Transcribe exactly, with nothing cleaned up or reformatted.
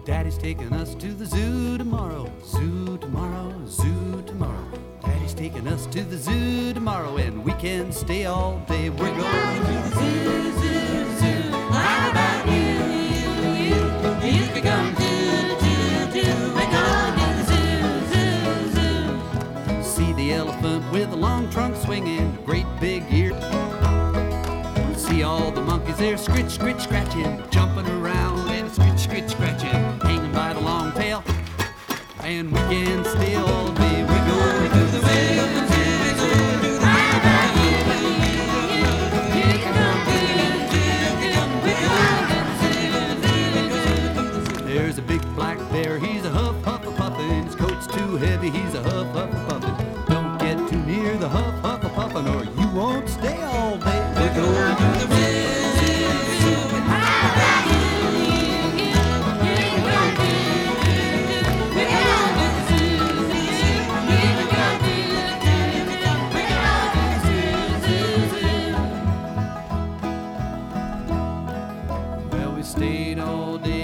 Daddy's taking us to the zoo tomorrow, zoo tomorrow, zoo tomorrow. Daddy's taking us to the zoo tomorrow, and we can stay all day. We're going to the zoo, zoo, zoo. How about you, you, you? You can come too, too, too. We're going to the zoo, zoo, zoo. See the elephant with the long trunk swinging, great big ear. See all the monkeys there, scritch, scritch, scratching, jumping around and scritch, scritch, scratching, hanging by the long tail. And we can stay all day. We go to the zoo, zoo, zoo. How about you? You can come too, too, too. We go to the zoo, zoo, zoo. There's a big black bear, he's a huff, huff, a puffin'. His coat's too heavy, he's a huff, huff, a puffin'. Don't get too near the huff, huff, a puffin', or you won't stay all day. We're going to the stayed all day